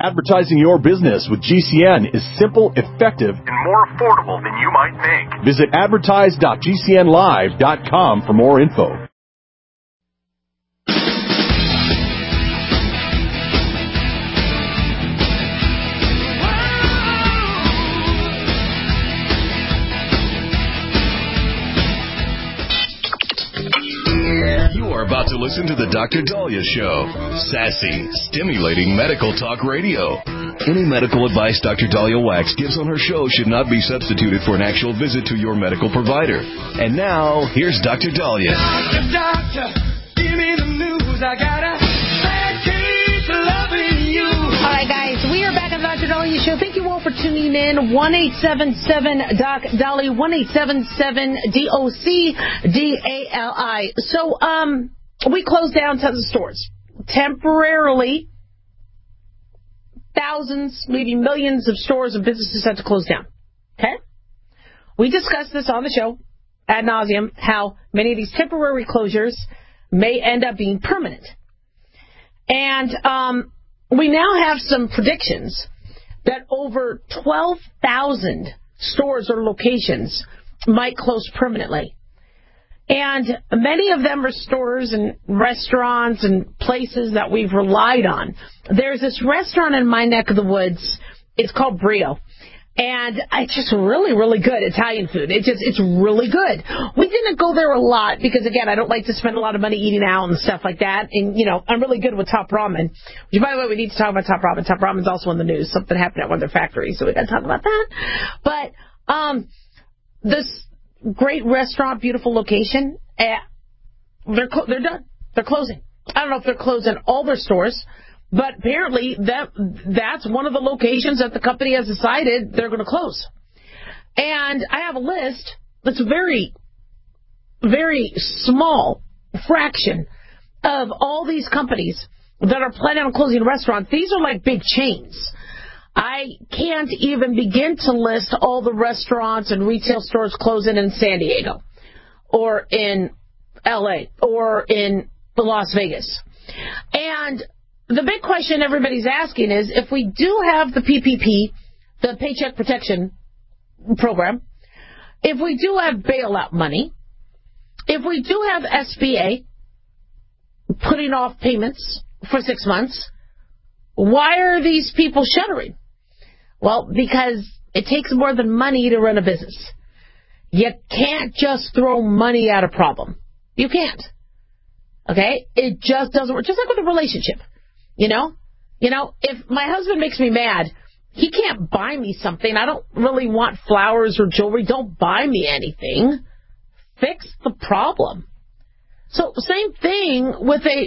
Advertising your business with GCN is simple, effective, and more affordable than you might think. Visit advertise.gcnlive.com for more info. About to listen to the Dr. Dahlia Show. Sassy, stimulating medical talk radio. Any medical advice Dr. Dahlia Wax gives on her show should not be substituted for an actual visit to your medical provider. And now, here's Dr. Dahlia. Doctor, give me the news. I got a bad case of loving you. All right, guys, we are back on the Dr. Dahlia Show. Thank you all for tuning in. 1-877-DOC-DALI, 1-877-DOC-DALI. So, we closed down tons of stores. Temporarily, thousands, maybe millions of stores and businesses had to close down. Okay? We discussed this on the show ad nauseum, how many of these temporary closures may end up being permanent. And we now have some predictions that over 12,000 stores or locations might close permanently. And many of them are stores and restaurants and places that we've relied on. There's this restaurant in my neck of the woods. It's called Brio. And it's just really, really good Italian food. It's really good. We didn't go there a lot because, again, I don't like to spend a lot of money eating out and stuff like that. And, you know, I'm really good with Top Ramen. Which, by the way, we need to talk about Top Ramen. Top Ramen's also in the news. Something happened at one of their factories, so we got to talk about that. But this great restaurant, beautiful location, they're done. They're closing. I don't know if they're closing all their stores, but apparently that's one of the locations that the company has decided they're going to close. And I have a list that's a very, very small fraction of all these companies that are planning on closing restaurants. These are like big chains. I can't even begin to list all the restaurants and retail stores closing in San Diego or in L.A. or in Las Vegas. And the big question everybody's asking is, if we do have the PPP, the Paycheck Protection Program, if we do have bailout money, if we do have SBA putting off payments for 6 months, why are these people shuttering? Well, because it takes more than money to run a business. You can't just throw money at a problem. You can't. Okay? It just doesn't work. Just like with a relationship. You know, if my husband makes me mad, he can't buy me something. I don't really want flowers or jewelry. Don't buy me anything. Fix the problem. So same thing with a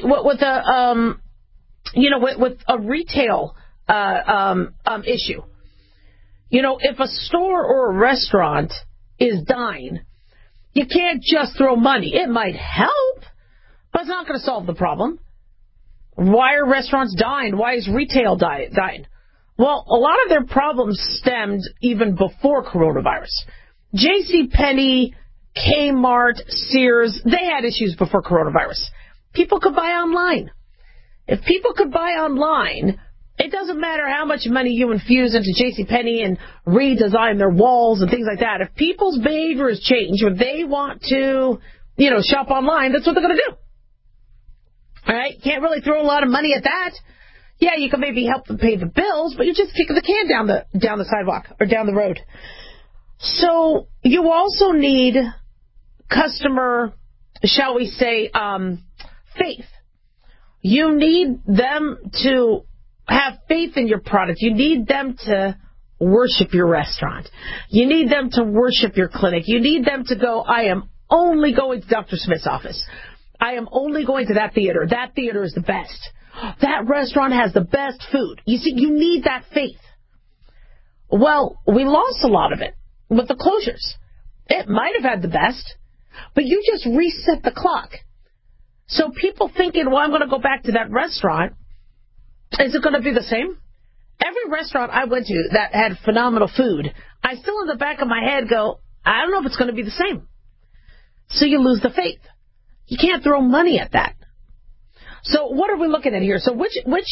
retail issue. You know, if a store or a restaurant is dying, you can't just throw money. It might help, but it's not going to solve the problem. Why are restaurants dying? Why is retail dying? Well, a lot of their problems stemmed even before coronavirus. JCPenney, Kmart, Sears, they had issues before coronavirus. People could buy online. If people could buy online, it doesn't matter how much money you infuse into JCPenney and redesign their walls and things like that. If people's behavior has changed or they want to, shop online, that's what they're going to do. All right? Can't really throw a lot of money at that. Yeah, you can maybe help them pay the bills, but you're just kicking the can down the sidewalk or down the road. So you also need customer, shall we say, faith. You need them to have faith in your product. You need them to worship your restaurant. You need them to worship your clinic. You need them to go, I am only going to Dr. Smith's office. I am only going to that theater. That theater is the best. That restaurant has the best food. You see, you need that faith. Well, we lost a lot of it with the closures. It might have had the best, but you just reset the clock. So people thinking, well, I'm going to go back to that restaurant. Is it going to be the same? Every restaurant I went to that had phenomenal food, I still in the back of my head go, I don't know if it's going to be the same. So you lose the faith. You can't throw money at that. So what are we looking at here? So which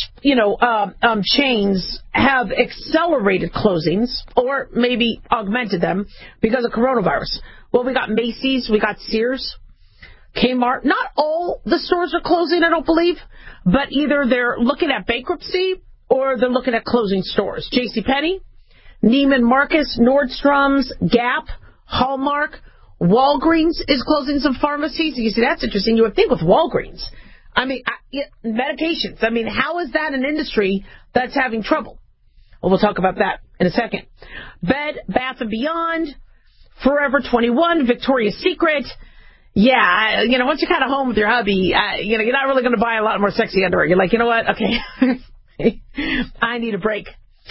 chains have accelerated closings or maybe augmented them because of coronavirus? Well, we got Macy's, we got Sears, Kmart. Not all the stores are closing, I don't believe, but either they're looking at bankruptcy or they're looking at closing stores. JCPenney, Neiman Marcus, Nordstrom's, Gap, Hallmark, Walgreens is closing some pharmacies. You see, that's interesting. You would think with Walgreens. I mean, medications. I mean, how is that an industry that's having trouble? Well, we'll talk about that in a second. Bed, Bath & Beyond, Forever 21, Victoria's Secret. Yeah, once you're kind of home with your hubby, you're not really going to buy a lot more sexy underwear. You're like, you know what? Okay, I need a break.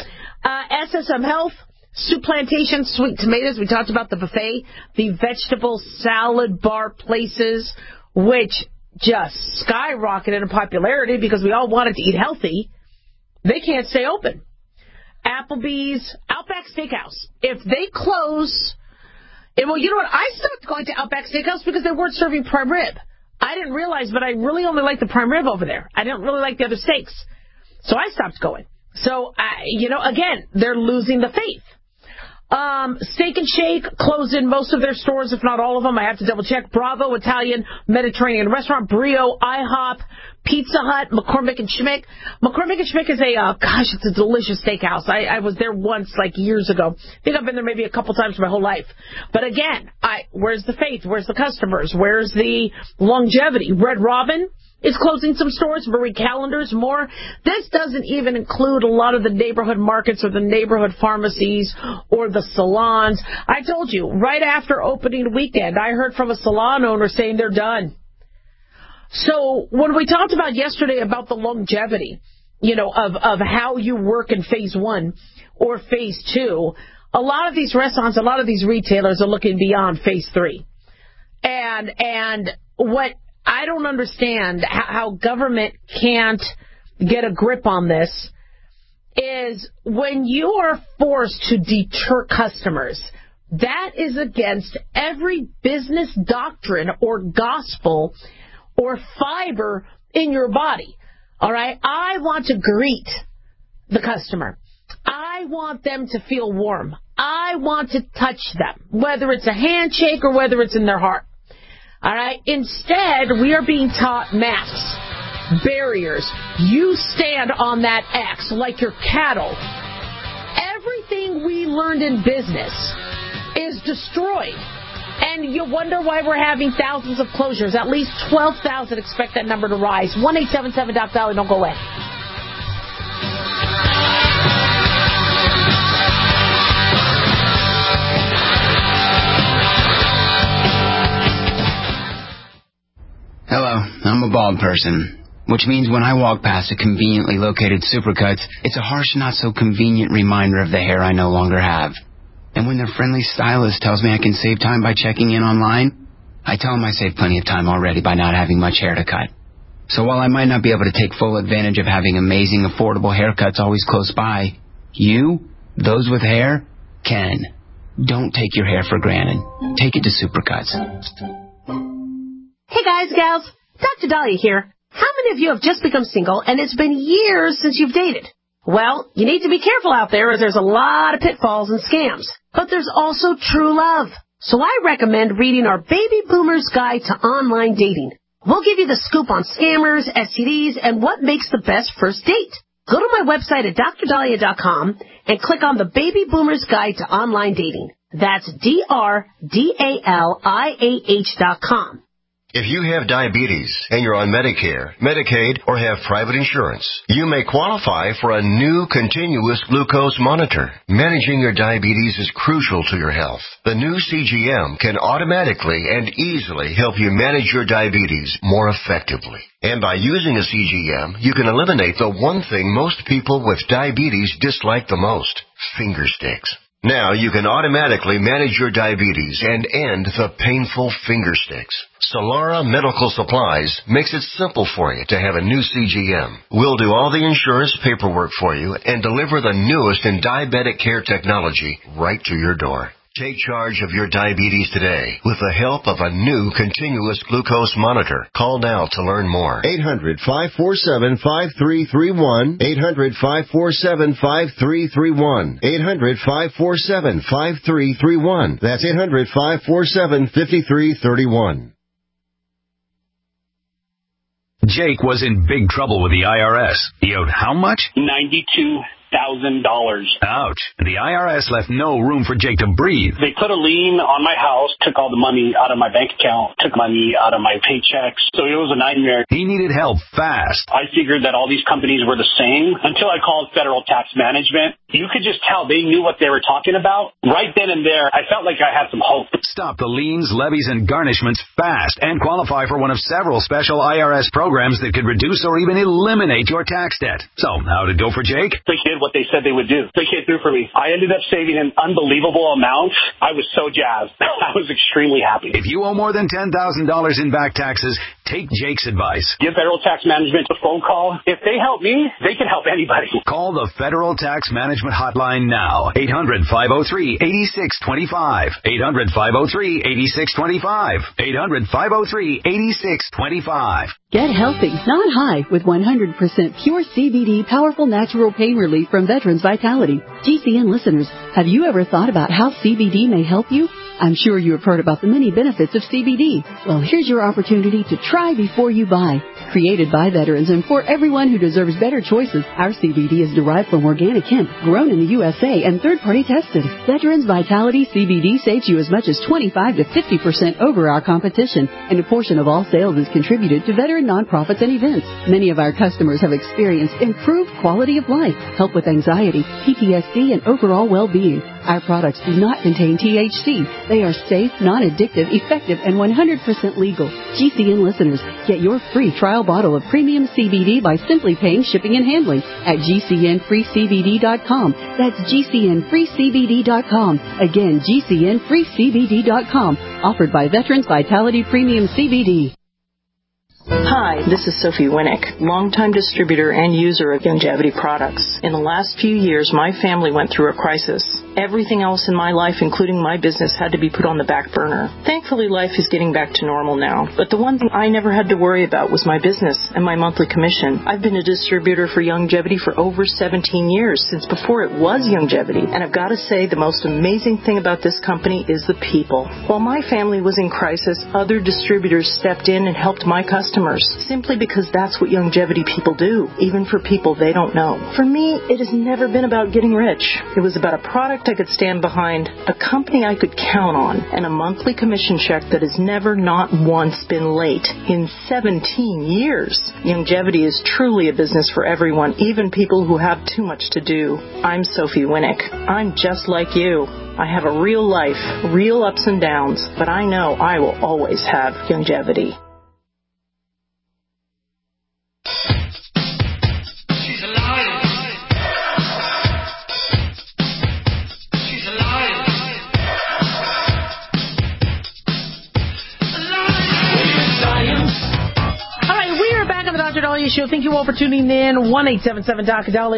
SSM Health, Soup Plantation, Sweet Tomatoes. We talked about the buffet, the vegetable salad bar places, which just skyrocketed in popularity because we all wanted to eat healthy. They can't stay open. Applebee's, Outback Steakhouse. If they close, well, you know what? I stopped going to Outback Steakhouse because they weren't serving prime rib. I didn't realize, but I really only like the prime rib over there. I didn't really like the other steaks. So I stopped going. So, again, they're losing the faith. Steak and Shake closed in most of their stores, if not all of them. I have to double check. Bravo Italian Mediterranean Restaurant, Brio, IHOP, Pizza Hut, McCormick and Schmick. McCormick and Schmick is it's a delicious steakhouse. I was there once, years ago. I think I've been there maybe a couple times my whole life. But again, where's the faith? Where's the customers? Where's the longevity? Red Robin is closing some stores. Marie Callender's more. This doesn't even include a lot of the neighborhood markets or the neighborhood pharmacies or the salons. I told you, right after opening weekend, I heard from a salon owner saying they're done. So when we talked about yesterday about the longevity, of how you work in phase 1 or phase 2, a lot of these restaurants, a lot of these retailers are looking beyond phase 3. And what I don't understand how government can't get a grip on this is when you are forced to deter customers, that is against every business doctrine or gospel or fiber in your body. All right? I want to greet the customer. I want them to feel warm. I want to touch them, whether it's a handshake or whether it's in their heart. All right? Instead, we are being taught masks, barriers. You stand on that X like you're cattle. Everything we learned in business is destroyed. And you wonder why we're having thousands of closures. At least 12,000. Expect that number to rise. 1-877-DOC-DOLLAR. Don't go away. Hello, I'm a bald person, which means when I walk past a conveniently located Supercuts, it's a harsh, not so convenient reminder of the hair I no longer have. And when their friendly stylist tells me I can save time by checking in online, I tell them I saved plenty of time already by not having much hair to cut. So while I might not be able to take full advantage of having amazing, affordable haircuts always close by, you, those with hair, can. Don't take your hair for granted. Take it to Supercuts. Hey guys, gals, Dr. Dahlia here. How many of you have just become single and it's been years since you've dated? Well, you need to be careful out there as there's a lot of pitfalls and scams. But there's also true love. So I recommend reading our Baby Boomer's Guide to Online Dating. We'll give you the scoop on scammers, STDs, and what makes the best first date. Go to my website at drdahlia.com and click on the Baby Boomer's Guide to Online Dating. That's DRDALIAH.com. If you have diabetes and you're on Medicare, Medicaid, or have private insurance, you may qualify for a new continuous glucose monitor. Managing your diabetes is crucial to your health. The new CGM can automatically and easily help you manage your diabetes more effectively. And by using a CGM, you can eliminate the one thing most people with diabetes dislike the most: finger sticks. Now you can automatically manage your diabetes and end the painful finger sticks. Solara Medical Supplies makes it simple for you to have a new CGM. We'll do all the insurance paperwork for you and deliver the newest in diabetic care technology right to your door. Take charge of your diabetes today with the help of a new continuous glucose monitor. Call now to learn more. 800-547-5331. 800-547-5331. 800-547-5331. That's 800-547-5331. Jake was in big trouble with the IRS. He owed how much? $92,000. Ouch. The IRS left no room for Jake to breathe. They put a lien on my house, took all the money out of my bank account, took money out of my paychecks. So it was a nightmare. He needed help fast. I figured that all these companies were the same until I called Federal Tax Management. You could just tell they knew what they were talking about. Right then and there, I felt like I had some hope. Stop the liens, levies, and garnishments fast and qualify for one of several special IRS programs that could reduce or even eliminate your tax debt. So, how'd it go for Jake? They did what they said they would do. They came through for me. I ended up saving an unbelievable amount. I was so jazzed. I was extremely happy. If you owe more than $10,000 in back taxes, take Jake's advice. Give Federal Tax Management a phone call. If they help me, they can help anybody. Call the Federal Tax Management Hotline now. 800-503-8625. 800-503-8625. 800-503-8625. Get healthy, not high, with 100% pure CBD powerful natural pain relief from Veterans Vitality. GCN listeners, have you ever thought about how CBD may help you? I'm sure you have heard about the many benefits of CBD. Well, here's your opportunity to try before you buy. Created by veterans and for everyone who deserves better choices, our CBD is derived from organic hemp, grown in the USA and third-party tested. Veterans Vitality CBD saves you as much as 25 to 50% over our competition, and a portion of all sales is contributed to veteran nonprofits and events. Many of our customers have experienced improved quality of life, help with anxiety, PTSD, and overall well-being. Our products do not contain THC. They are safe, non-addictive, effective, and 100% legal. GCN listeners, get your free trial bottle of premium CBD by simply paying shipping and handling at GCNFreeCBD.com. That's GCNFreeCBD.com. Again, GCNFreeCBD.com. Offered by Veterans Vitality Premium CBD. Hi, this is Sophie Winnick, longtime distributor and user of Youngevity products. In the last few years, my family went through a crisis. Everything else in my life, including my business, had to be put on the back burner. Thankfully, life is getting back to normal now. But the one thing I never had to worry about was my business and my monthly commission. I've been a distributor for Youngevity for over 17 years, since before it was Youngevity. And I've got to say, the most amazing thing about this company is the people. While my family was in crisis, other distributors stepped in and helped my customers, simply because that's what Youngevity people do, even for people they don't know. For me, it has never been about getting rich. It was about a product I could stand behind, a company I could count on, and a monthly commission check that has never, not once, been late in 17 years. Youngevity is truly a business for everyone, even people who have too much to do. I'm Sophie Winnick. I'm just like you. I have a real life, real ups and downs, but I know I will always have Youngevity. Show. Thank you all for tuning in. 1-877-DOC-DALI,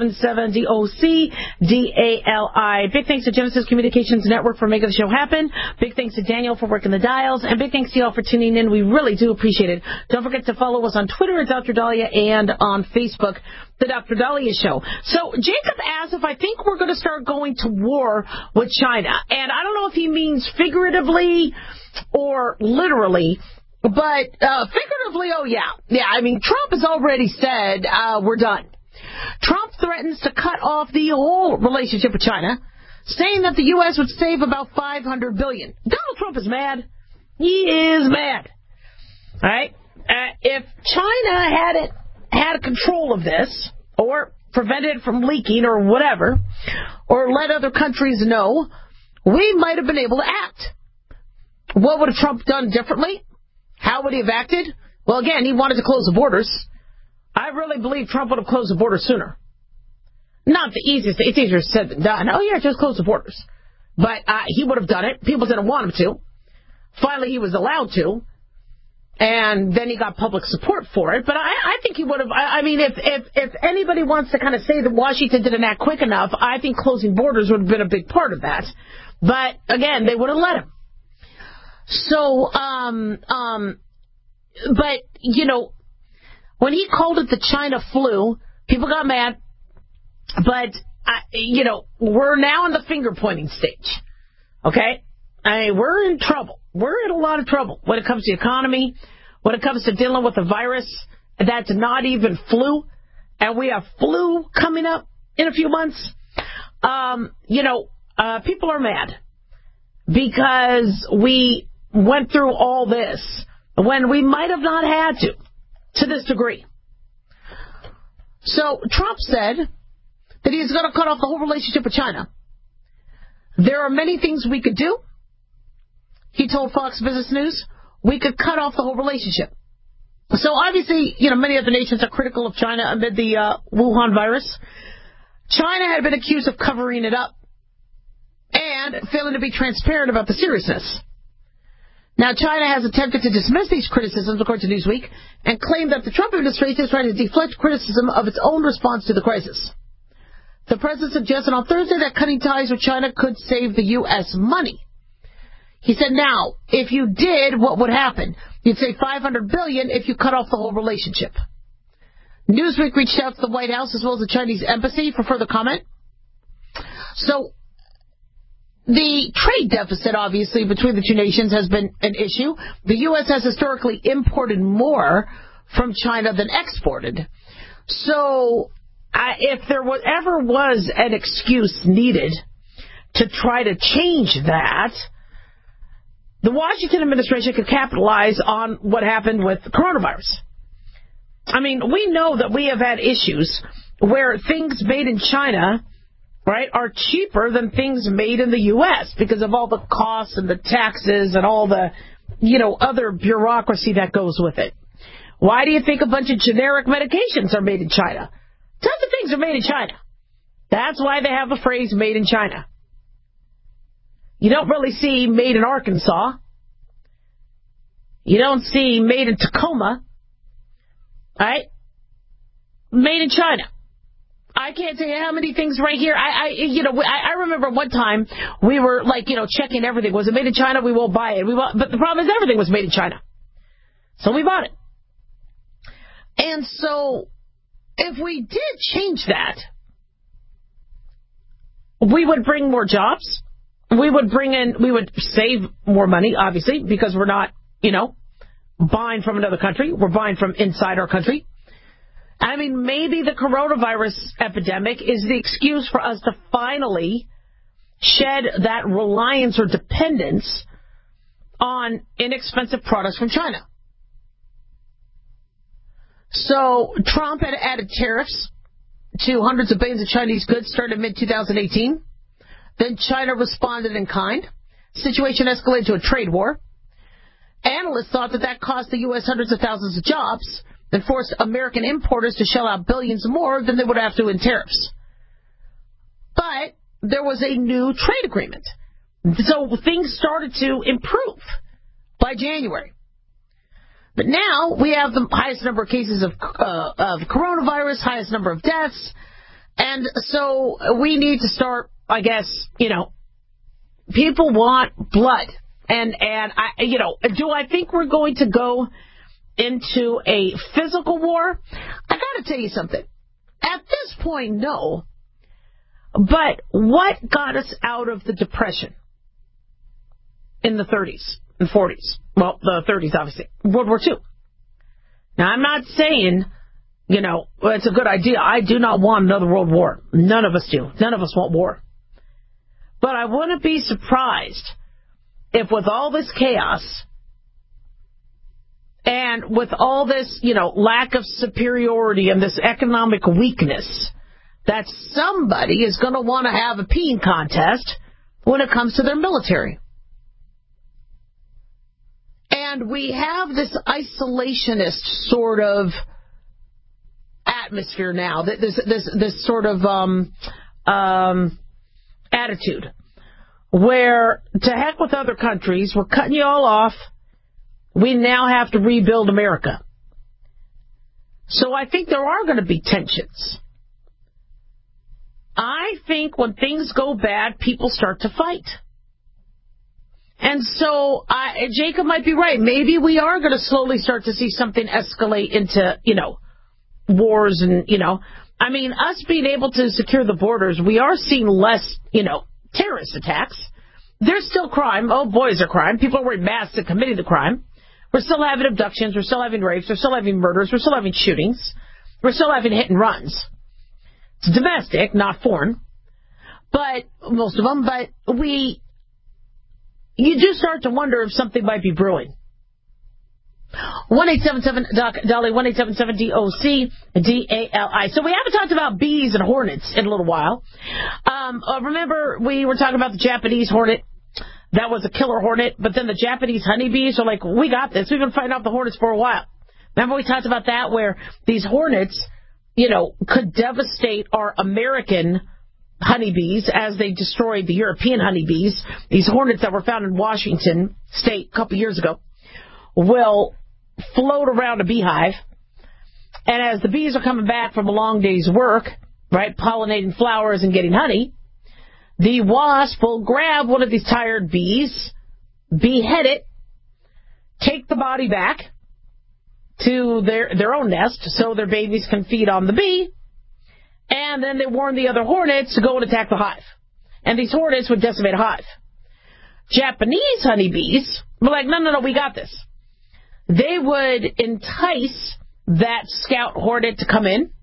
1-877-DOC-DALI. Big thanks to Genesis Communications Network for making the show happen. Big thanks to Daniel for working the dials. And big thanks to you all for tuning in. We really do appreciate it. Don't forget to follow us on Twitter at Dr. Dahlia and on Facebook, The Dr. Dahlia Show. So Jacob asked if I think we're going to start going to war with China. And I don't know if he means figuratively or literally. But figuratively, oh, yeah. Yeah, I mean, Trump has already said we're done. Trump threatens to cut off the whole relationship with China, saying that the U.S. would save about $500 billion. Donald Trump is mad. He is mad. All right? If China hadn't had control of this, or prevented it from leaking, or whatever, or let other countries know, we might have been able to act. What would have Trump done differently? How would he have acted? Well, again, he wanted to close the borders. I really believe Trump would have closed the borders sooner. Not the easiest. It's easier said than done. Oh, yeah, just close the borders. But he would have done it. People didn't want him to. Finally, he was allowed to. And then he got public support for it. But I think he would have. I mean, if anybody wants to kind of say that Washington didn't act quick enough, I think closing borders would have been a big part of that. But, again, they wouldn't let him. So, but, you know, when he called it the China flu, people got mad. But, you know, we're now in the finger-pointing stage. Okay? I mean, we're in trouble. We're in a lot of trouble when it comes to the economy, when it comes to dealing with a virus that's not even flu. And we have flu coming up in a few months. You know, people are mad because we went through all this when we might have not had to this degree. So Trump said that he's going to cut off the whole relationship with China. There are many things we could do. He told Fox Business News we could cut off the whole relationship. So obviously, you know, many other nations are critical of China amid the Wuhan virus. China had been accused of covering it up and failing to be transparent about the seriousness. Now, China has attempted to dismiss these criticisms, according to Newsweek, and claimed that the Trump administration is trying to deflect criticism of its own response to the crisis. The president suggested on Thursday that cutting ties with China could save the U.S. money. He said, now, if you did, what would happen? You'd save $500 billion if you cut off the whole relationship. Newsweek reached out to the White House as well as the Chinese embassy for further comment. So, the trade deficit, obviously, between the two nations has been an issue. The U.S. has historically imported more from China than exported. So, if there ever was an excuse needed to try to change that, the Washington administration could capitalize on what happened with coronavirus. I mean, we know that we have had issues where things made in China, right, are cheaper than things made in the U.S. because of all the costs and the taxes and all the, you know, other bureaucracy that goes with it. Why do you think a bunch of generic medications are made in China? Tons of things are made in China. That's why they have the phrase made in China. You don't really see made in Arkansas. You don't see made in Tacoma. Right? Made in China. I can't tell you how many things right here. I remember one time we were like, you know, checking everything. Was it made in China? We won't buy it. But the problem is everything was made in China. So we bought it. And so if we did change that, we would bring more jobs. We would save more money, obviously, because we're not, you know, buying from another country. We're buying from inside our country. I mean, maybe the coronavirus epidemic is the excuse for us to finally shed that reliance or dependence on inexpensive products from China. So Trump had added tariffs to hundreds of billions of Chinese goods starting mid-2018. Then China responded in kind. The situation escalated to a trade war. Analysts thought that cost the U.S. hundreds of thousands of jobs and forced American importers to shell out billions more than they would have to in tariffs. But there was a new trade agreement. So things started to improve by January. But now we have the highest number of cases of coronavirus, highest number of deaths. And so we need to start, I guess, you know, people want blood. And do I think we're going to go into a physical war? I got to tell you something. At this point, no. But what got us out of the Depression in the 30s and 40s? Well, the 30s, obviously. World War II. Now, I'm not saying, you know, it's a good idea. I do not want another world war. None of us do. None of us want war. But I wouldn't be surprised if with all this chaos and with all this, you know, lack of superiority and this economic weakness, that somebody is going to want to have a peeing contest when it comes to their military. And we have this isolationist sort of atmosphere now, this sort of attitude, where to heck with other countries, we're cutting you all off, we now have to rebuild America. So I think there are going to be tensions. I think when things go bad, people start to fight. And so Jacob might be right. Maybe we are going to slowly start to see something escalate into, wars and, I mean, us being able to secure the borders, we are seeing less, terrorist attacks. There's still crime. Oh, boy, is there crime. People are wearing masks and committing the crime. We're still having abductions. We're still having rapes. We're still having murders. We're still having shootings. We're still having hit and runs. It's domestic, not foreign. But most of them. But you do start to wonder if something might be brewing. 1-877-DOC-DOLLY, 1-877-DOC-DALI. So we haven't talked about bees and hornets in a little while. Remember, we were talking about the Japanese hornet. That was a killer hornet. But then the Japanese honeybees are like, we got this. We've been fighting off the hornets for a while. Remember we talked about that, where these hornets, could devastate our American honeybees as they destroyed the European honeybees. These hornets that were found in Washington State a couple years ago will float around a beehive, and as the bees are coming back from a long day's work, right, pollinating flowers and getting honey, the wasp will grab one of these tired bees, behead it, take the body back to their own nest so their babies can feed on the bee, and then they warn the other hornets to go and attack the hive. And these hornets would decimate a hive. Japanese honeybees were like, no, we got this. They would entice that scout hornet to come in.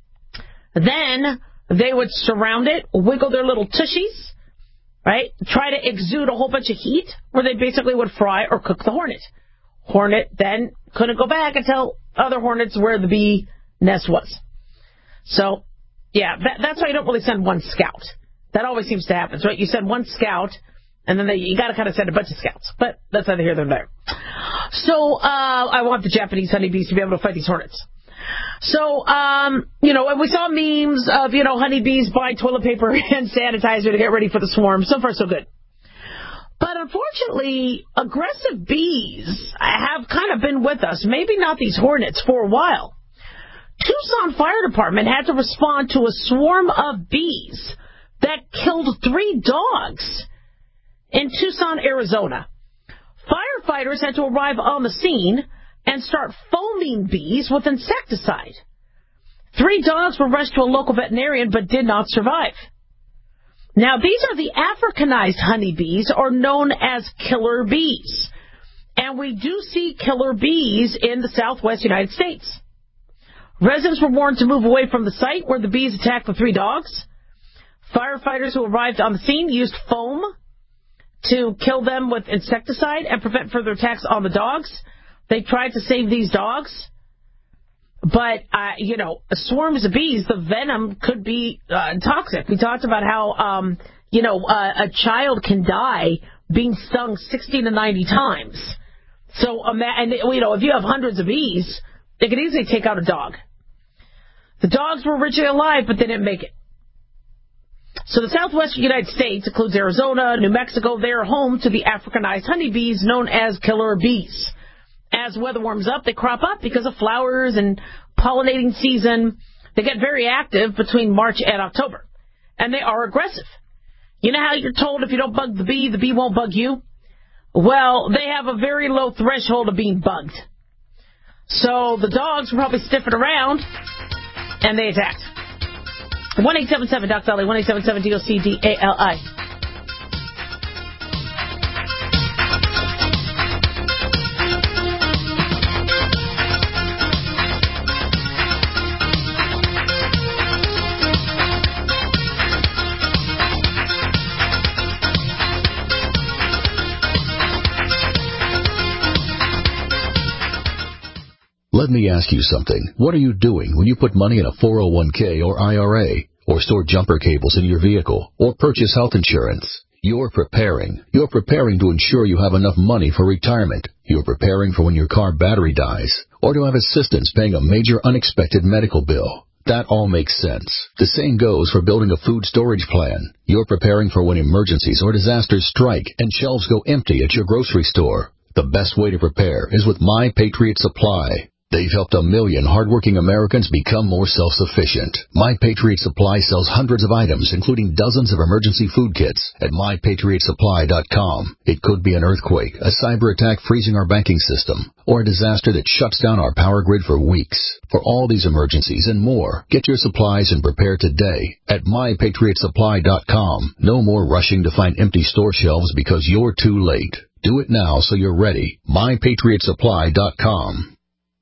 Then they would surround it, wiggle their little tushies, right? Try to exude a whole bunch of heat, where they basically would fry or cook the hornet. Hornet then couldn't go back and tell other hornets where the bee nest was. So, yeah, that's why you don't really send one scout. That always seems to happen. So you send one scout, and then you got to kind of send a bunch of scouts. But that's neither here nor there. So I want the Japanese honeybees to be able to fight these hornets. So, and we saw memes of, honeybees buying toilet paper and sanitizer to get ready for the swarm. So far, so good. But unfortunately, aggressive bees have kind of been with us, maybe not these hornets, for a while. Tucson Fire Department had to respond to a swarm of bees that killed 3 dogs in Tucson, Arizona. Firefighters had to arrive on the scene and start foaming bees with insecticide. 3 dogs were rushed to a local veterinarian but did not survive. Now, these are the Africanized honeybees, or known as killer bees. And we do see killer bees in the southwest United States. Residents were warned to move away from the site where the bees attacked the 3 dogs. Firefighters who arrived on the scene used foam to kill them with insecticide and prevent further attacks on the dogs. They tried to save these dogs. But, swarms of bees, the venom could be toxic. We talked about how, a child can die being stung 60 to 90 times. So, if you have hundreds of bees, they could easily take out a dog. The dogs were originally alive, but they didn't make it. So the southwestern United States includes Arizona, New Mexico. They are home to the Africanized honeybees known as killer bees. As weather warms up, they crop up because of flowers and pollinating season. They get very active between March and October. And they are aggressive. You know how you're told if you don't bug the bee won't bug you? Well, they have a very low threshold of being bugged. So the dogs were probably sniffing around, and they attacked. 1-877-DOC-DOLLY, 1-877-DOC-DALI. Let me ask you something. What are you doing when you put money in a 401k or IRA, or store jumper cables in your vehicle, or purchase health insurance? You're preparing. You're preparing to ensure you have enough money for retirement. You're preparing for when your car battery dies, or to have assistance paying a major unexpected medical bill. That all makes sense. The same goes for building a food storage plan. You're preparing for when emergencies or disasters strike and shelves go empty at your grocery store. The best way to prepare is with My Patriot Supply. They've helped 1 million hardworking Americans become more self-sufficient. My Patriot Supply sells hundreds of items, including dozens of emergency food kits at MyPatriotSupply.com. It could be an earthquake, a cyber attack freezing our banking system, or a disaster that shuts down our power grid for weeks. For all these emergencies and more, get your supplies and prepare today at MyPatriotSupply.com. No more rushing to find empty store shelves because you're too late. Do it now so you're ready. MyPatriotSupply.com.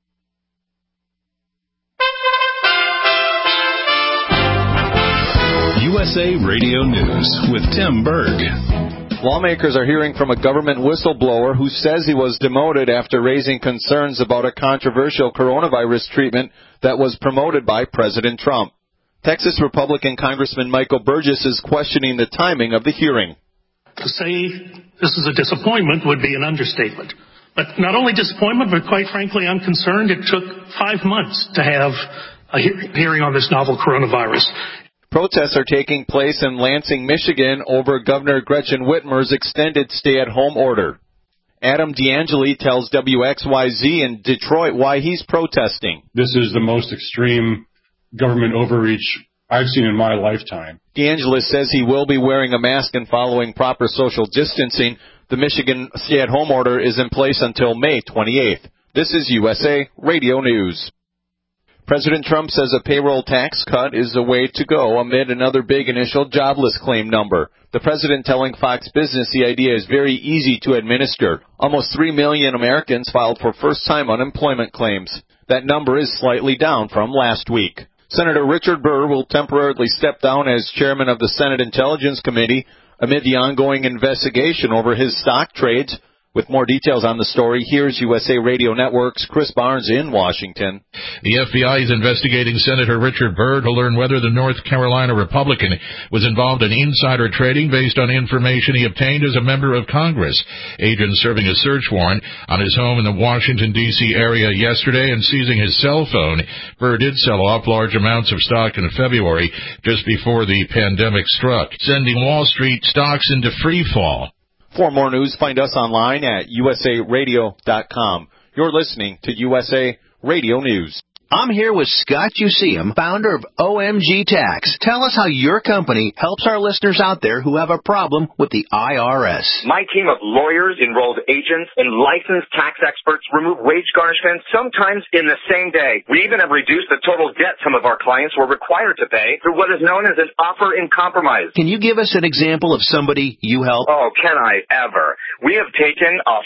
USA Radio News with Tim Berg. Lawmakers are hearing from a government whistleblower who says he was demoted after raising concerns about a controversial coronavirus treatment that was promoted by President Trump. Texas Republican Congressman Michael Burgess is questioning the timing of the hearing. To say this is a disappointment would be an understatement. But not only disappointment, but quite frankly, I'm concerned it took 5 months to have a hearing on this novel coronavirus. Protests are taking place in Lansing, Michigan over Governor Gretchen Whitmer's extended stay-at-home order. Adam D'Angeli tells WXYZ in Detroit why he's protesting. This is the most extreme government overreach I've seen in my lifetime. D'Angeli says he will be wearing a mask and following proper social distancing. The Michigan stay-at-home order is in place until May 28th. This is USA Radio News. President Trump says a payroll tax cut is the way to go amid another big initial jobless claim number. The president telling Fox Business the idea is very easy to administer. Almost 3 million Americans filed for first-time unemployment claims. That number is slightly down from last week. Senator Richard Burr will temporarily step down as chairman of the Senate Intelligence Committee amid the ongoing investigation over his stock trades. With more details on the story, here's USA Radio Network's Chris Barnes in Washington. The FBI is investigating Senator Richard Burr to learn whether the North Carolina Republican was involved in insider trading based on information he obtained as a member of Congress. Agents serving a search warrant on his home in the Washington, D.C. area yesterday and seizing his cell phone. Burr did sell off large amounts of stock in February, just before the pandemic struck, sending Wall Street stocks into free fall. For more news, find us online at usaradio.com. You're listening to USA Radio News. I'm here with Scott Useum, founder of OMG Tax. Tell us how your company helps our listeners out there who have a problem with the IRS. My team of lawyers, enrolled agents, and licensed tax experts remove wage garnishments sometimes in the same day. We even have reduced the total debt some of our clients were required to pay through what is known as an offer in compromise. Can you give us an example of somebody you help? Oh, can I ever? We have taken a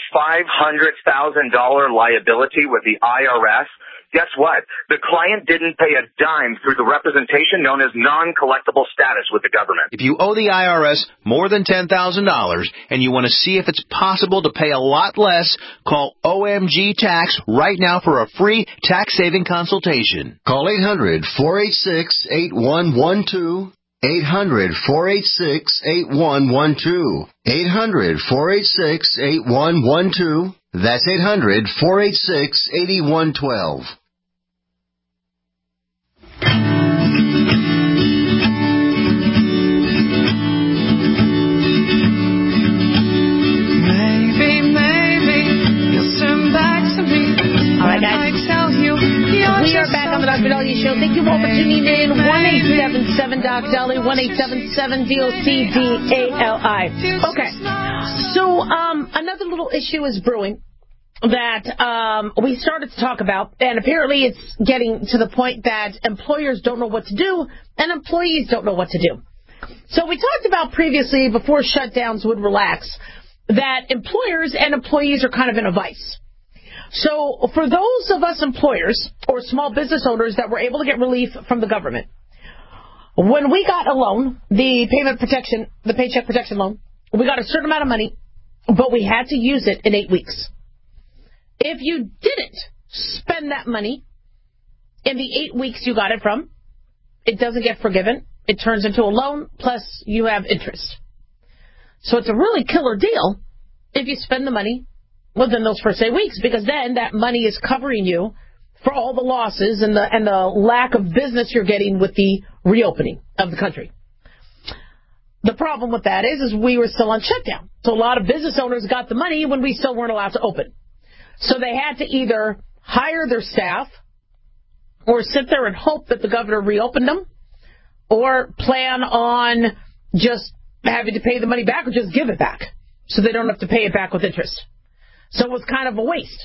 $500,000 liability with the IRS. Guess what? The client didn't pay a dime through the representation known as non-collectible status with the government. If you owe the IRS more than $10,000 and you want to see if it's possible to pay a lot less, call OMG Tax right now for a free tax-saving consultation. Call 800-486-8112. 800-486-8112. 800-486-8112. That's 800-486-8112. Maybe you'll turn back to me. All right, guys. We are back on the Dr. Dahlia Show. Thank you all for tuning in. 1-877-Doc-Dahlia, 1-877-DOC-DALI. Okay. So, another little issue is brewing that we started to talk about, and apparently it's getting to the point that employers don't know what to do, and employees don't know what to do. So we talked about previously, before shutdowns would relax, that employers and employees are kind of in a vice. So for those of us employers or small business owners that were able to get relief from the government, when we got a loan, the Paycheck Protection Loan, we got a certain amount of money, but we had to use it in 8 weeks. If you didn't spend that money in the 8 weeks you got it from, it doesn't get forgiven. It turns into a loan, plus you have interest. So it's a really killer deal if you spend the money within those first 8 weeks, because then that money is covering you for all the losses and the lack of business you're getting with the reopening of the country. The problem with that is we were still on shutdown. So a lot of business owners got the money when we still weren't allowed to open. So they had to either hire their staff or sit there and hope that the governor reopened them or plan on just having to pay the money back or just give it back so they don't have to pay it back with interest. So it was kind of a waste.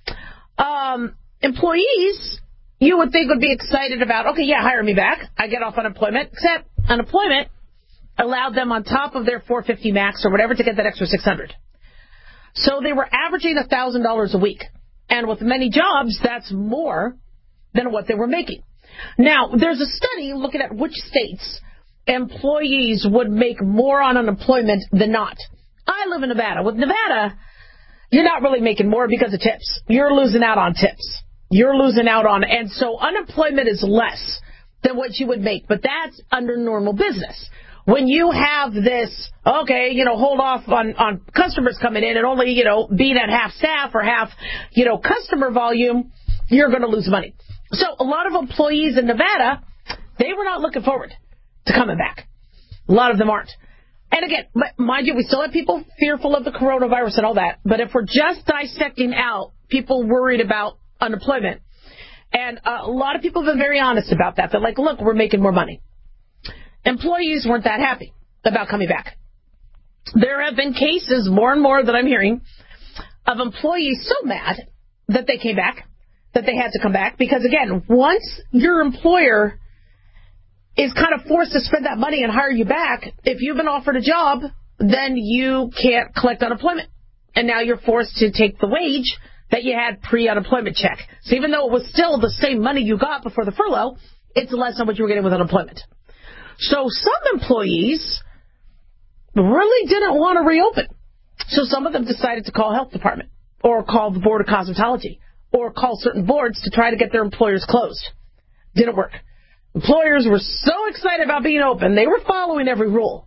Employees, you would think would be excited about, okay, yeah, hire me back. I get off unemployment, except unemployment allowed them on top of their $450 max or whatever to get that extra $600. So they were averaging $1,000 a week. And with many jobs, that's more than what they were making. Now, there's a study looking at which states employees would make more on unemployment than not. I live in Nevada. With Nevada, you're not really making more because of tips. You're losing out on tips. You're losing out on, and so unemployment is less than what you would make, but that's under normal business. When you have this, okay, hold off on customers coming in and only, being at half staff or half, customer volume, you're going to lose money. So a lot of employees in Nevada, they were not looking forward to coming back. A lot of them aren't. And again, mind you, we still have people fearful of the coronavirus and all that, but if we're just dissecting out people worried about unemployment, and a lot of people have been very honest about that. They're like, look, we're making more money. Employees weren't that happy about coming back. There have been cases, more and more that I'm hearing, of employees so mad that they came back, that they had to come back, because again, once your employer is kind of forced to spend that money and hire you back, if you've been offered a job, then you can't collect unemployment. And now you're forced to take the wage that you had pre-unemployment check. So even though it was still the same money you got before the furlough, it's less than what you were getting with unemployment. So some employees really didn't want to reopen. So some of them decided to call health department or call the board of cosmetology or call certain boards to try to get their employers closed. Didn't work. Employers were so excited about being open, they were following every rule.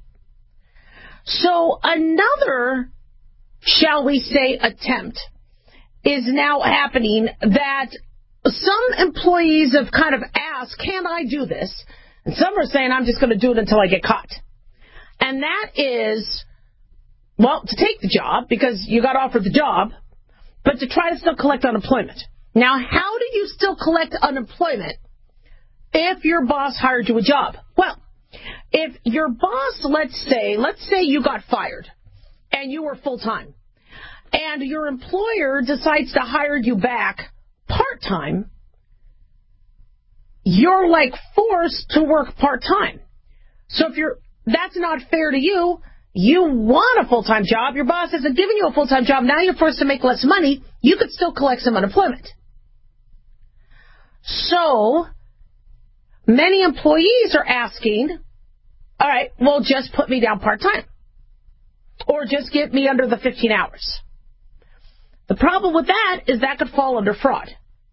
So another, shall we say, attempt is now happening that some employees have kind of asked, can I do this? And some are saying, I'm just going to do it until I get caught. And that is, well, to take the job because you got offered the job, but to try to still collect unemployment. Now, how do you still collect unemployment if your boss hired you a job? Well, if your boss, let's say you got fired and you were full-time and your employer decides to hire you back part-time, you're like forced to work part-time. So that's not fair to you. You want a full-time job. Your boss isn't giving you a full-time job. Now you're forced to make less money. You could still collect some unemployment. So many employees are asking, all right, well, just put me down part-time. Or just get me under the 15 hours. The problem with that is that could fall under fraud.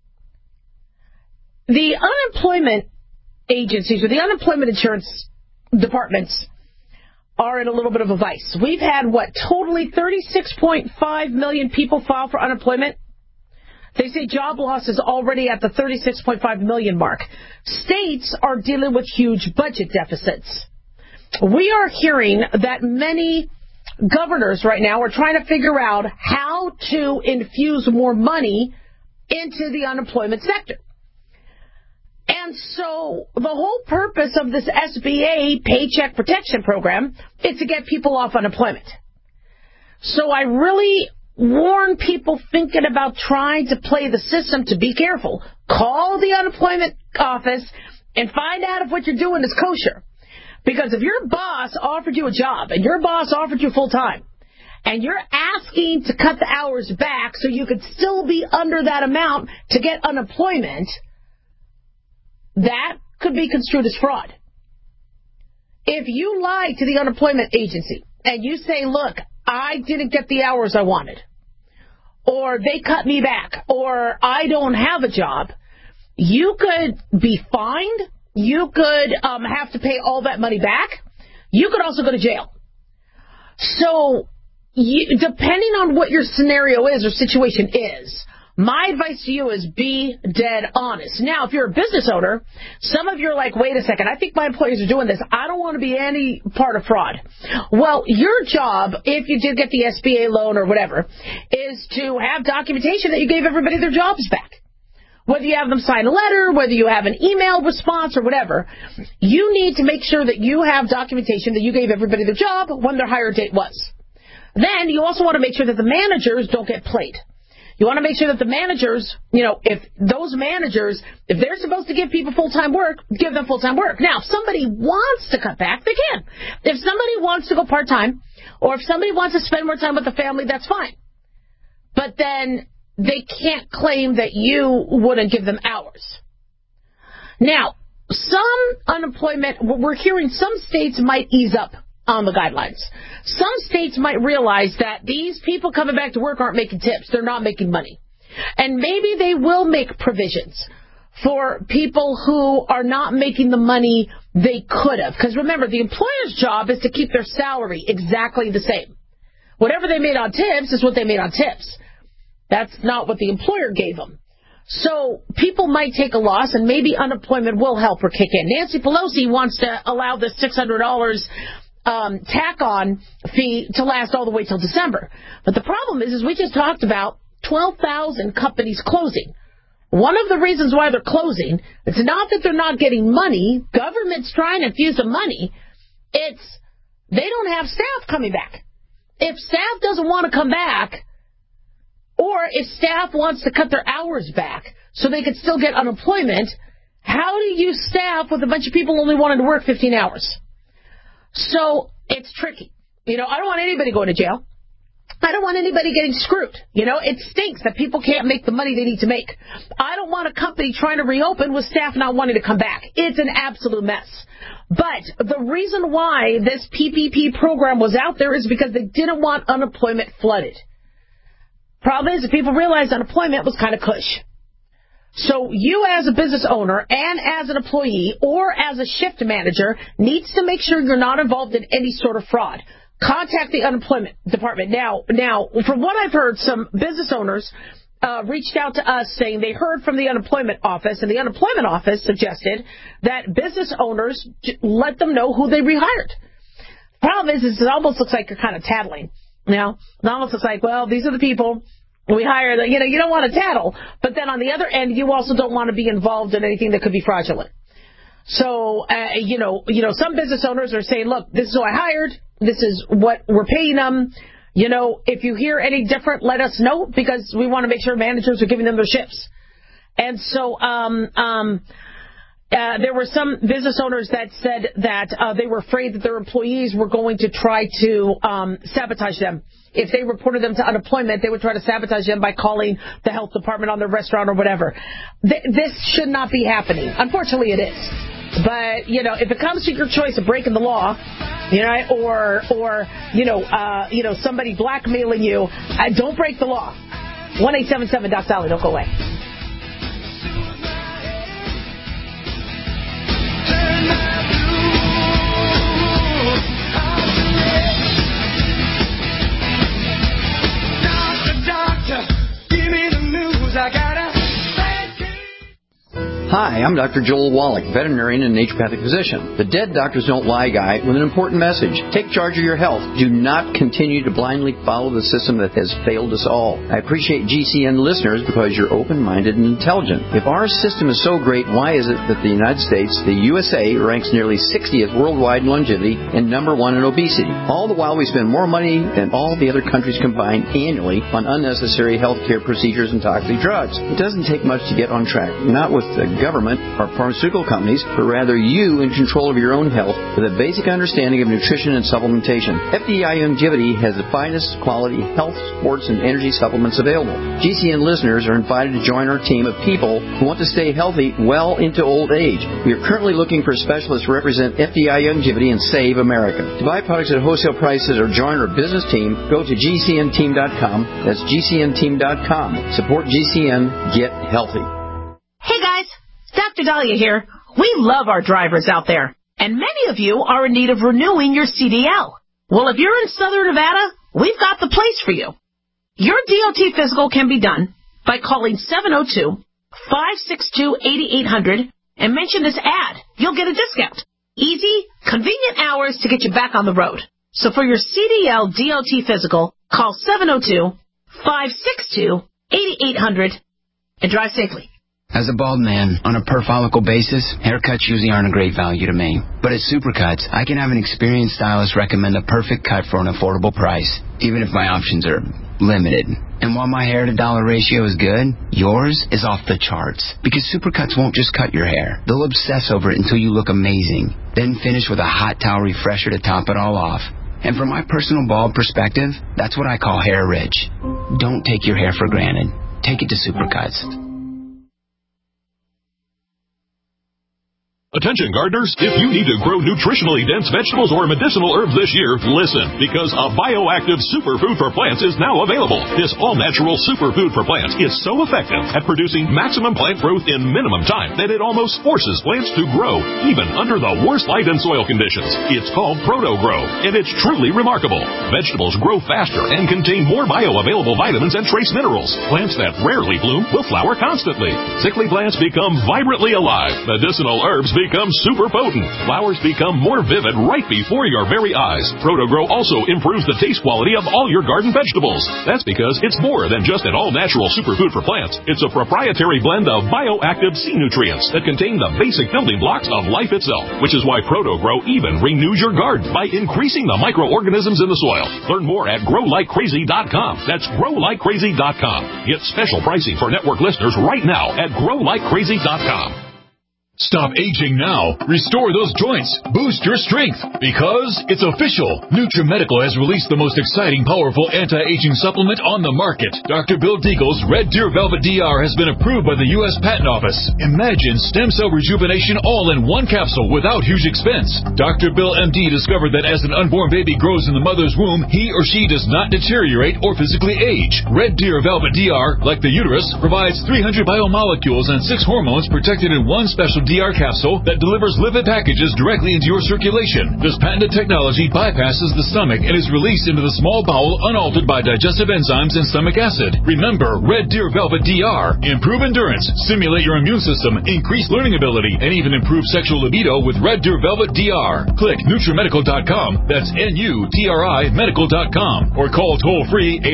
The unemployment agencies or the unemployment insurance departments are in a little bit of a vice. We've had, totally 36.5 million people file for unemployment. They say job loss is already at the 36.5 million mark. States are dealing with huge budget deficits. We are hearing that many governors right now are trying to figure out how to infuse more money into the unemployment sector. And so the whole purpose of this SBA Paycheck Protection Program is to get people off unemployment. So I really warn people thinking about trying to play the system to be careful. Call the unemployment office and find out if what you're doing is kosher. Because if your boss offered you a job and your boss offered you full-time and you're asking to cut the hours back so you could still be under that amount to get unemployment, that could be construed as fraud. If you lie to the unemployment agency and you say, look, I didn't get the hours I wanted, or they cut me back, or I don't have a job, you could be fined. You could have to pay all that money back. You could also go to jail. So depending on what your scenario is or situation is, my advice to you is be dead honest. Now, if you're a business owner, some of you are like, wait a second, I think my employees are doing this. I don't want to be any part of fraud. Well, your job, if you did get the SBA loan or whatever, is to have documentation that you gave everybody their jobs back. whether you have them sign a letter, whether you have an email response or whatever, you need to make sure that you have documentation that you gave everybody their job when their hire date was. Then you also want to make sure that the managers don't get played. You want to make sure that the managers, if those managers, if they're supposed to give people full-time work, give them full-time work. Now, if somebody wants to cut back, they can. If somebody wants to go part-time, or if somebody wants to spend more time with the family, that's fine. But then they can't claim that you wouldn't give them hours. Now, some unemployment, we're hearing some states might ease up on the guidelines. Some states might realize that these people coming back to work aren't making tips. They're not making money. And maybe they will make provisions for people who are not making the money they could have. Because remember, the employer's job is to keep their salary exactly the same. Whatever they made on tips is what they made on tips. That's not what the employer gave them. So people might take a loss, and maybe unemployment will help or kick in. Nancy Pelosi wants to allow the $600 tack-on fee to last all the way till December. But the problem is we just talked about 12,000 companies closing. One of the reasons why they're closing, it's not that they're not getting money. Government's trying to infuse the money. It's they don't have staff coming back. If staff doesn't want to come back, or if staff wants to cut their hours back so they could still get unemployment, how do you staff with a bunch of people only wanting to work 15 hours? So it's tricky. I don't want anybody going to jail. I don't want anybody getting screwed. It stinks that people can't make the money they need to make. I don't want a company trying to reopen with staff not wanting to come back. It's an absolute mess. But the reason why this PPP program was out there is because they didn't want unemployment flooded. Problem is that people realized unemployment was kind of cush. So you as a business owner and as an employee or as a shift manager needs to make sure you're not involved in any sort of fraud. Contact the unemployment department. Now, from what I've heard, some business owners reached out to us saying they heard from the unemployment office, and the unemployment office suggested that business owners let them know who they rehired. Problem is it almost looks like you're kind of tattling. It almost looks like, well, these are the people we hire. You don't want to tattle, but then on the other end, you also don't want to be involved in anything that could be fraudulent. So, some business owners are saying, look, this is who I hired. This is what we're paying them. If you hear any different, let us know, because we want to make sure managers are giving them their shifts. And so, there were some business owners that said that they were afraid that their employees were going to try to sabotage them. If they reported them to unemployment, they would try to sabotage them by calling the health department on their restaurant or whatever. This should not be happening. Unfortunately, it is. But, if it comes to your choice of breaking the law, or somebody blackmailing you, don't break the law. 1-877-DOC-SALLY. Don't go away. Hi, I'm Dr. Joel Wallach, veterinarian and naturopathic physician. The Dead Doctors Don't Lie guy with an important message. Take charge of your health. Do not continue to blindly follow the system that has failed us all. I appreciate GCN listeners because you're open-minded and intelligent. If our system is so great, why is it that the United States, the USA, ranks nearly 60th worldwide in longevity and number 1 in obesity? All the while we spend more money than all the other countries combined annually on unnecessary healthcare procedures and toxic drugs. It doesn't take much to get on track. Not with the government or pharmaceutical companies, but rather you in control of your own health with a basic understanding of nutrition and supplementation. FDI Longevity has the finest quality health, sports, and energy supplements available. GCN listeners are invited to join our team of people who want to stay healthy well into old age. We are currently looking for specialists to represent FDI Longevity and Save America. To buy products at wholesale prices or join our business team, go to GCNteam.com. That's GCNteam.com. Support GCN. Get healthy. Hey guys, Dr. Dahlia here. We love our drivers out there, and many of you are in need of renewing your CDL. Well, if you're in Southern Nevada, we've got the place for you. Your DOT physical can be done by calling 702-562-8800 and mention this ad. You'll get a discount. Easy, convenient hours to get you back on the road. So for your CDL DOT physical, call 702-562-8800 and drive safely. As a bald man, on a per follicle basis, haircuts usually aren't a great value to me. But at Supercuts, I can have an experienced stylist recommend the perfect cut for an affordable price, even if my options are limited. And while my hair to dollar ratio is good, yours is off the charts. Because Supercuts won't just cut your hair. They'll obsess over it until you look amazing. Then finish with a hot towel refresher to top it all off. And from my personal bald perspective, that's what I call hair rich. Don't take your hair for granted. Take it to Supercuts. Attention gardeners, if you need to grow nutritionally dense vegetables or medicinal herbs this year, listen, because a bioactive superfood for plants is now available. This all-natural superfood for plants is so effective at producing maximum plant growth in minimum time that it almost forces plants to grow, even under the worst light and soil conditions. It's called Proto-Grow, and it's truly remarkable. Vegetables grow faster and contain more bioavailable vitamins and trace minerals. Plants that rarely bloom will flower constantly. Sickly plants become vibrantly alive. Medicinal herbs become super potent. Flowers become more vivid right before your very eyes. Proto-Grow also improves the taste quality of all your garden vegetables. That's because it's more than just an all-natural superfood for plants. It's a proprietary blend of bioactive sea nutrients that contain the basic building blocks of life itself, which is why Proto-Grow even renews your garden by increasing the microorganisms in the soil. Learn more at growlikecrazy.com. That's growlikecrazy.com. Get special pricing for network listeners right now at growlikecrazy.com. Stop aging now. Restore those joints. Boost your strength. Because it's official. NutriMedical has released the most exciting, powerful anti-aging supplement on the market. Dr. Bill Deagle's Red Deer Velvet DR has been approved by the U.S. Patent Office. Imagine stem cell rejuvenation all in one capsule without huge expense. Dr. Bill MD discovered that as an unborn baby grows in the mother's womb, he or she does not deteriorate or physically age. Red Deer Velvet DR, like the uterus, provides 300 biomolecules and 6 hormones protected in one special DR capsule that delivers lipid packages directly into your circulation. This patented technology bypasses the stomach and is released into the small bowel unaltered by digestive enzymes and stomach acid. Remember, Red Deer Velvet DR. Improve endurance, stimulate your immune system, increase learning ability, and even improve sexual libido with Red Deer Velvet DR. Click NutriMedical.com. That's NUTRI Medical.com. Or call toll-free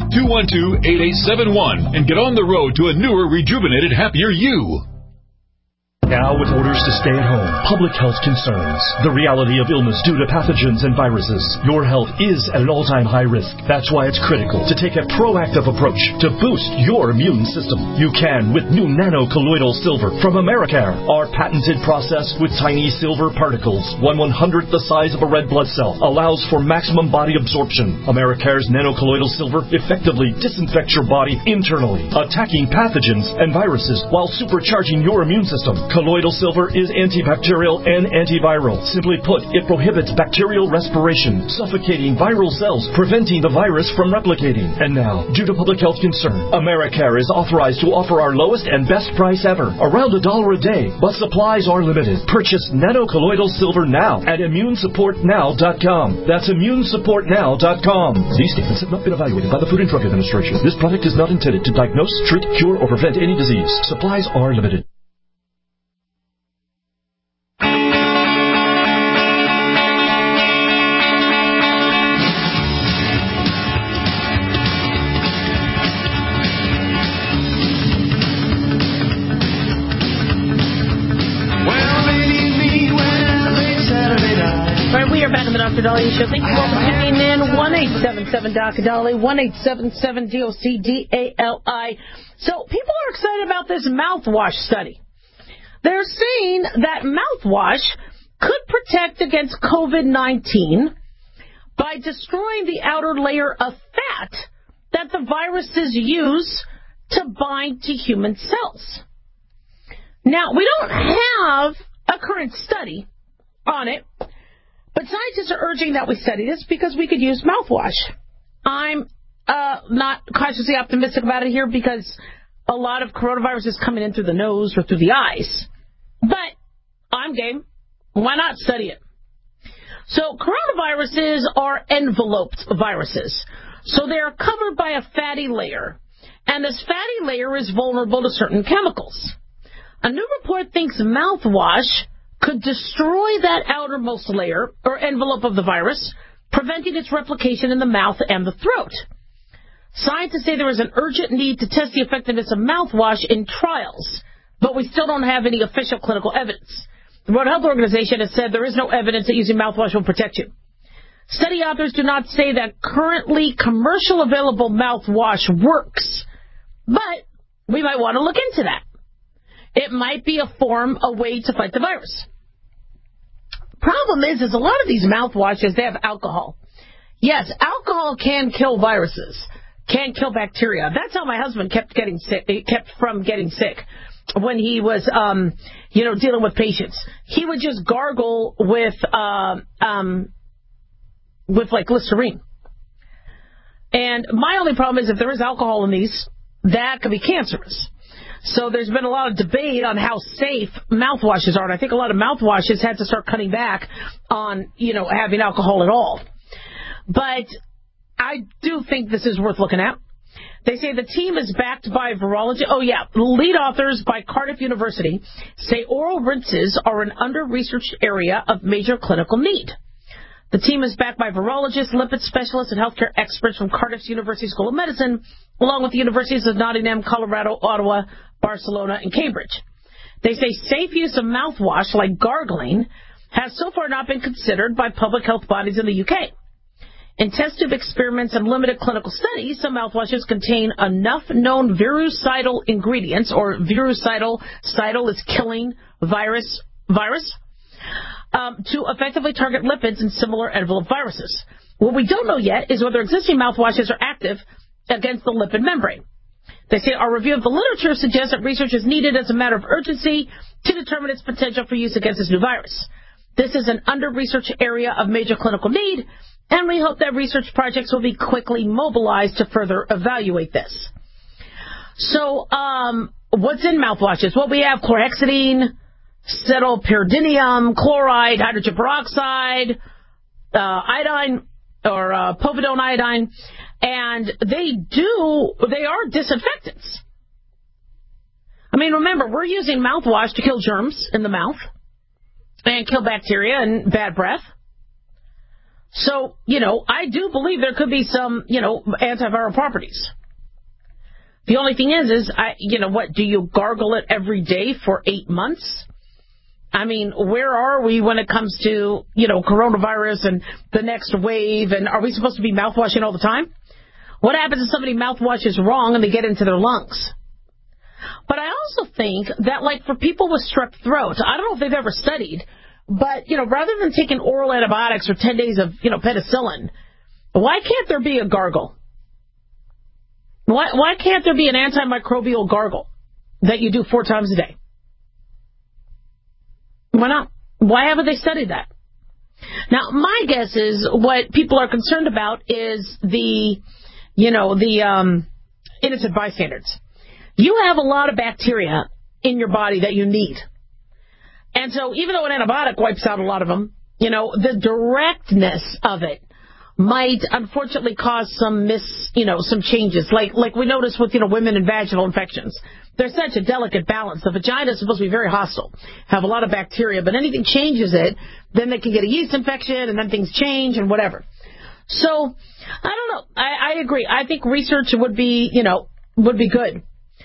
888-212-8871 and get on the road to a newer, rejuvenated, happier you. Now with orders to stay at home, public health concerns, the reality of illness due to pathogens and viruses, your health is at an all-time high risk. That's why it's critical to take a proactive approach to boost your immune system. You can with new nano-colloidal silver from Americare, our patented process with tiny silver particles, 1/100th the size of a red blood cell, allows for maximum body absorption. Americare's nano-colloidal silver effectively disinfects your body internally, attacking pathogens and viruses while supercharging your immune system. Colloidal silver is antibacterial and antiviral. Simply put, it prohibits bacterial respiration, suffocating viral cells, preventing the virus from replicating. And now, due to public health concern, Americare is authorized to offer our lowest and best price ever, around $1 a day, but supplies are limited. Purchase nano-colloidal silver now at ImmuneSupportNow.com. That's ImmuneSupportNow.com. These statements have not been evaluated by the Food and Drug Administration. This product is not intended to diagnose, treat, cure, or prevent any disease. Supplies are limited. We are back on the Dr. Dahlia Show. Thank you all for tuning in. 1-877-Dr. 1-877-DOC-DALI. So people are excited about this mouthwash study. They're saying that mouthwash could protect against COVID-19 by destroying the outer layer of fat that the viruses use to bind to human cells. Now, we don't have a current study on it, but scientists are urging that we study this because we could use mouthwash. I'm not cautiously optimistic about it here because a lot of coronavirus is coming in through the nose or through the eyes. But I'm game. Why not study it? So coronaviruses are enveloped viruses. So they are covered by a fatty layer. And this fatty layer is vulnerable to certain chemicals. A new report thinks mouthwash could destroy that outermost layer or envelope of the virus, preventing its replication in the mouth and the throat. Scientists say there is an urgent need to test the effectiveness of mouthwash in trials. but we still don't have any official clinical evidence. The World Health Organization has said there is no evidence that using mouthwash will protect you. Study authors do not say that currently commercial available mouthwash works, but we might want to look into that. It might be a way to fight the virus. Problem is a lot of these mouthwashes, they have alcohol. Yes, alcohol can kill viruses, can kill bacteria. That's how my husband kept from getting sick when he was, dealing with patients. He would just gargle with like Listerine. And my only problem is if there is alcohol in these, that could be cancerous. So there's been a lot of debate on how safe mouthwashes are. And I think a lot of mouthwashes had to start cutting back on, having alcohol at all. But I do think this is worth looking at. They say the team is backed by virology. Oh, yeah. Lead authors by Cardiff University say oral rinses are an under-researched area of major clinical need. The team is backed by virologists, lipid specialists, and healthcare experts from Cardiff University School of Medicine, along with the universities of Nottingham, Colorado, Ottawa, Barcelona, and Cambridge. They say safe use of mouthwash, like gargling, has so far not been considered by public health bodies in the UK. In test tube experiments and limited clinical studies, some mouthwashes contain enough known virucidal ingredients, or virucidal is killing virus, to effectively target lipids and similar envelope viruses. What we don't know yet is whether existing mouthwashes are active against the lipid membrane. They say our review of the literature suggests that research is needed as a matter of urgency to determine its potential for use against this new virus. This is an under-researched area of major clinical need, and we hope that research projects will be quickly mobilized to further evaluate this. So, what's in mouthwashes? Well, we have chlorhexidine, cetylpyridinium, chloride, hydrogen peroxide, iodine, or povidone iodine, and they are disinfectants. I mean, remember, we're using mouthwash to kill germs in the mouth and kill bacteria and bad breath. So, I do believe there could be some, antiviral properties. The only thing is do you gargle it every day for 8 months? I mean, where are we when it comes to, coronavirus and the next wave? And are we supposed to be mouthwashing all the time? What happens if somebody mouthwashes wrong and they get into their lungs? But I also think that, like, for people with strep throat, I don't know if they've ever studied, but, rather than taking oral antibiotics or 10 days of, penicillin, why can't there be a gargle? Why can't there be an antimicrobial gargle that you do 4 times a day? Why not? Why haven't they studied that? Now, my guess is what people are concerned about is the innocent bystanders. You have a lot of bacteria in your body that you need. And so even though an antibiotic wipes out a lot of them, the directness of it might unfortunately cause some some changes. Like we notice with, women and vaginal infections. There's such a delicate balance. The vagina is supposed to be very hostile, have a lot of bacteria, but anything changes it, then they can get a yeast infection, and then things change and whatever. So, I don't know. I agree. I think research would be good.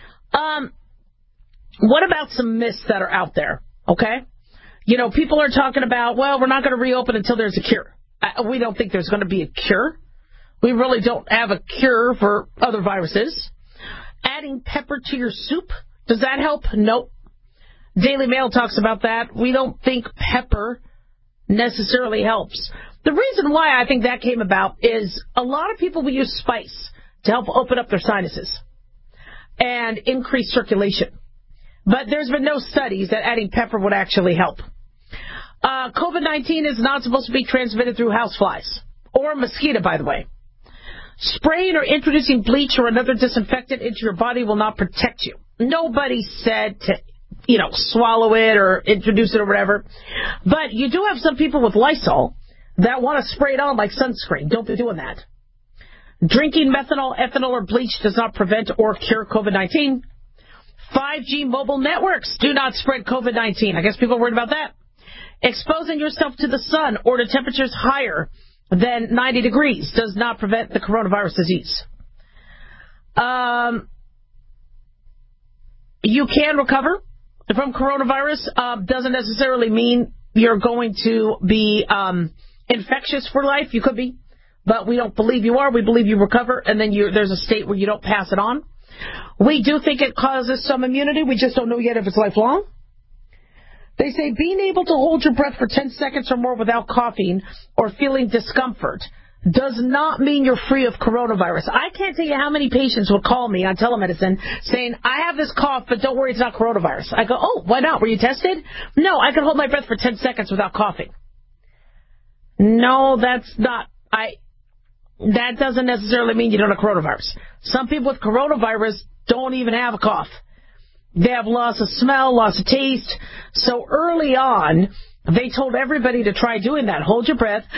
What about some myths that are out there? Okay? People are talking about, well, we're not going to reopen until there's a cure. We don't think there's going to be a cure. We really don't have a cure for other viruses. Adding pepper to your soup, does that help? Nope. Daily Mail talks about that. We don't think pepper necessarily helps. The reason why I think that came about is a lot of people will use spice to help open up their sinuses and increase circulation. But there's been no studies that adding pepper would actually help. COVID-19 is not supposed to be transmitted through houseflies or mosquito, by the way. Spraying or introducing bleach or another disinfectant into your body will not protect you. Nobody said to, swallow it or introduce it or whatever. But you do have some people with Lysol that want to spray it on like sunscreen. Don't be doing that. Drinking methanol, ethanol, or bleach does not prevent or cure COVID-19. 5G mobile networks do not spread COVID-19. I guess people are worried about that. Exposing yourself to the sun or to temperatures higher than 90 degrees does not prevent the coronavirus disease. You can recover from coronavirus doesn't necessarily mean you're going to be infectious for life. You could be, but we don't believe you are. We believe you recover, and then there's a state where you don't pass it on. We do think it causes some immunity. We just don't know yet if it's lifelong. They say being able to hold your breath for 10 seconds or more without coughing or feeling discomfort does not mean you're free of coronavirus. I can't tell you how many patients would call me on telemedicine saying, I have this cough, but don't worry, it's not coronavirus. I go, oh, why not? Were you tested? No, I could hold my breath for 10 seconds without coughing. No, that's not. That doesn't necessarily mean you don't have coronavirus. Some people with coronavirus don't even have a cough. They have loss of smell, loss of taste. So early on, they told everybody to try doing that. Hold your breath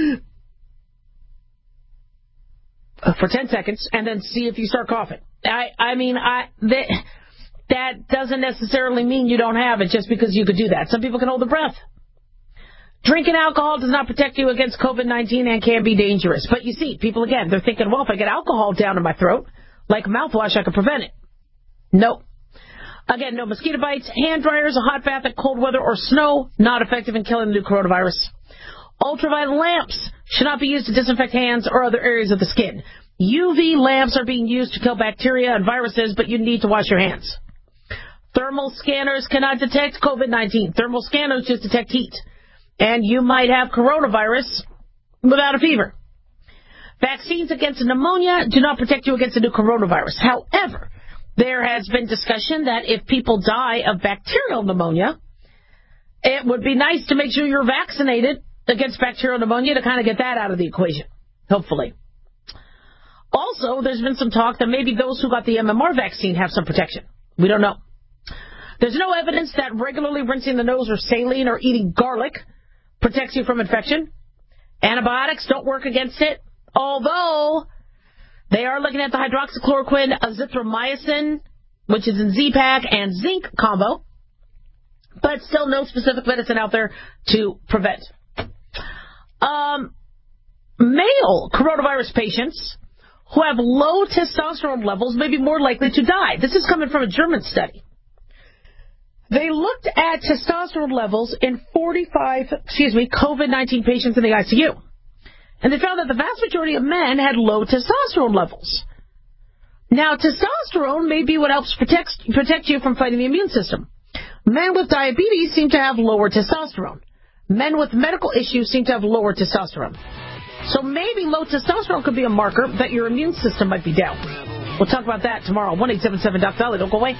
for 10 seconds and then see if you start coughing. That doesn't necessarily mean you don't have it just because you could do that. Some people can hold their breath. Drinking alcohol does not protect you against COVID-19 and can be dangerous. But you see, people, again, they're thinking, well, if I get alcohol down in my throat, like mouthwash, I can prevent it. Nope. Again, no mosquito bites, hand dryers, a hot bath in cold weather or snow, not effective in killing the new coronavirus. Ultraviolet lamps should not be used to disinfect hands or other areas of the skin. UV lamps are being used to kill bacteria and viruses, but you need to wash your hands. Thermal scanners cannot detect COVID-19. Thermal scanners just detect heat. And you might have coronavirus without a fever. Vaccines against pneumonia do not protect you against the new coronavirus. However, there has been discussion that if people die of bacterial pneumonia, it would be nice to make sure you're vaccinated against bacterial pneumonia to kind of get that out of the equation, hopefully. Also, there's been some talk that maybe those who got the MMR vaccine have some protection. We don't know. There's no evidence that regularly rinsing the nose or saline or eating garlic protects you from infection. Antibiotics don't work against it, although they are looking at the hydroxychloroquine, azithromycin, which is in Z-Pak, and zinc combo, but still no specific medicine out there to prevent. Male coronavirus patients who have low testosterone levels may be more likely to die. This is coming from a German study. They looked at testosterone levels in 45 COVID-19 patients in the ICU. And they found that the vast majority of men had low testosterone levels. Now, testosterone may be what helps protect you from fighting the immune system. Men with diabetes seem to have lower testosterone. Men with medical issues seem to have lower testosterone. So maybe low testosterone could be a marker that your immune system might be down. We'll talk about that tomorrow. 1-877-DOC-DOLLY. Don't go away.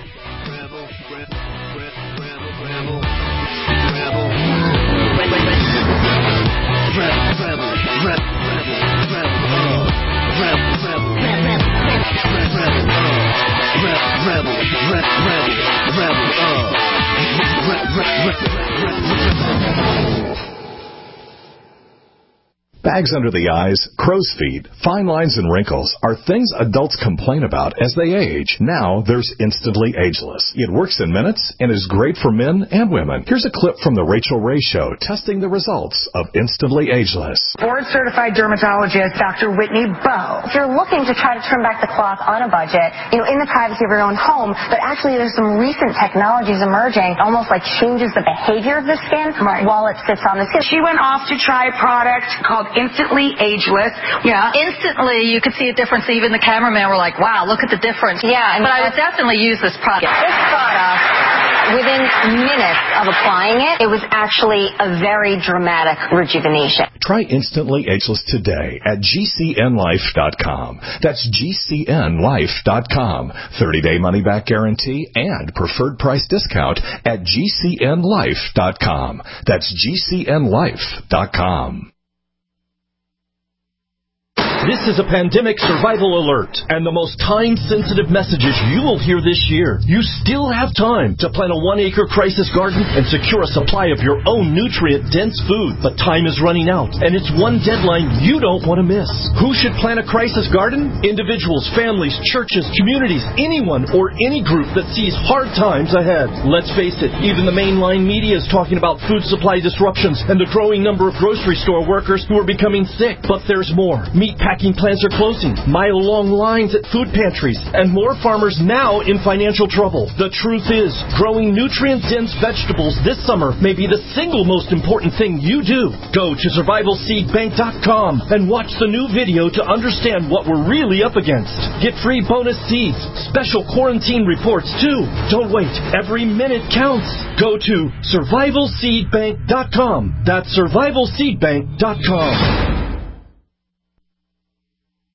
Bags under the eyes, crow's feet, fine lines and wrinkles are things adults complain about as they age. Now there's Instantly Ageless. It works in minutes and is great for men and women. Here's a clip from The Rachel Ray Show testing the results of Instantly Ageless. Board-certified dermatologist Dr. Whitney Bowe. If you're looking to try to trim back the cloth on a budget, in the privacy of your own home, but actually there's some recent technologies emerging, almost like changes the behavior of the skin while it sits on the skin. She went off to try a product called Instantly Ageless. Yeah. Instantly, you could see a difference. Even the cameraman were like, wow, look at the difference. Yeah. But I would definitely use this product. This product, within minutes of applying it, it was actually a very dramatic rejuvenation. Try Instantly Ageless today at GCNlife.com. That's GCNlife.com. 30-day money-back guarantee and preferred price discount at GCNlife.com. That's GCNlife.com. This is a pandemic survival alert and the most time-sensitive messages you will hear this year. You still have time to plant a 1-acre crisis garden and secure a supply of your own nutrient-dense food. But time is running out, and it's one deadline you don't want to miss. Who should plant a crisis garden? Individuals, families, churches, communities, anyone or any group that sees hard times ahead. Let's face it, even the mainline media is talking about food supply disruptions and the growing number of grocery store workers who are becoming sick. But there's more. Meatpacking packing plants are closing, mile-long lines at food pantries, and more farmers now in financial trouble. The truth is, growing nutrient-dense vegetables this summer may be the single most important thing you do. Go to survivalseedbank.com and watch the new video to understand what we're really up against. Get free bonus seeds, special quarantine reports too. Don't wait. Every minute counts. Go to survivalseedbank.com. That's survivalseedbank.com.